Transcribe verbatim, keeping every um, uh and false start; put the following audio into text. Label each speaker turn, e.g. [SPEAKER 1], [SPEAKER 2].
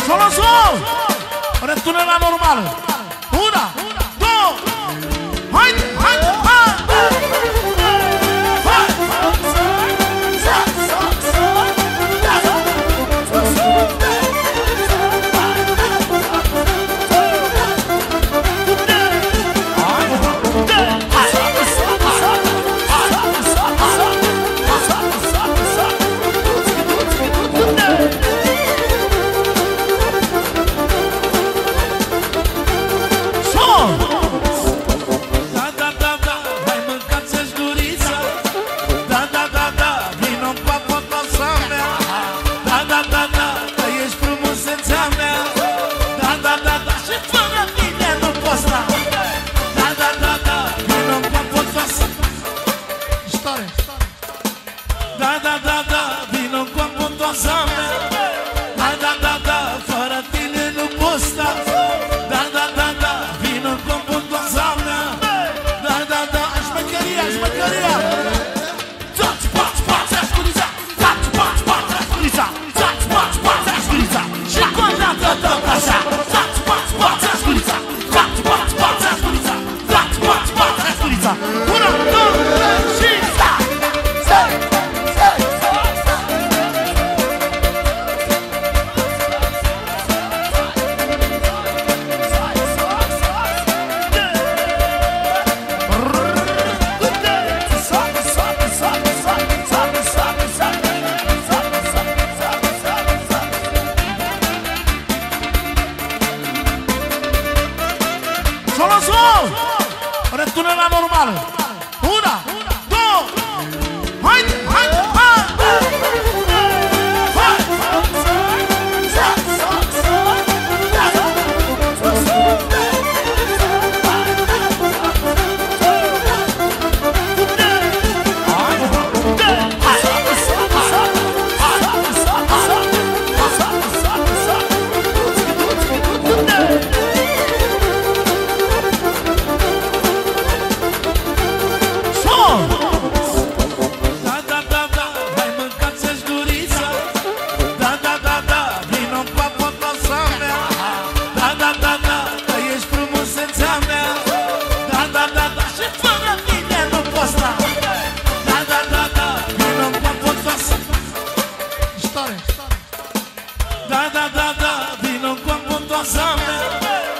[SPEAKER 1] Solo sol! Returne la normal! Una, două, haide, haide, haide! Da, da, da, da, vino cu apontoasa mea. Da, da, da, da, fără tine nu pot sta. Da, da, da, da, vino cu apontoasa mea. Da, da, da, șmecheria, șmecheria. Taci, paci, paci, asculița. Taci, paci, paci, asculița. Taci, paci, paci, asculița. Și cu o dată tot așa. Taci, paci, paci, asculița. Taci, paci, paci, asculița. Taci, paci, paci, asculița. Una, două, trei și sta! Stai! Solo sol! Returne la normal! Una, două, haide, haide, haide! Da, da, da, da, vino cu apontoasa mea.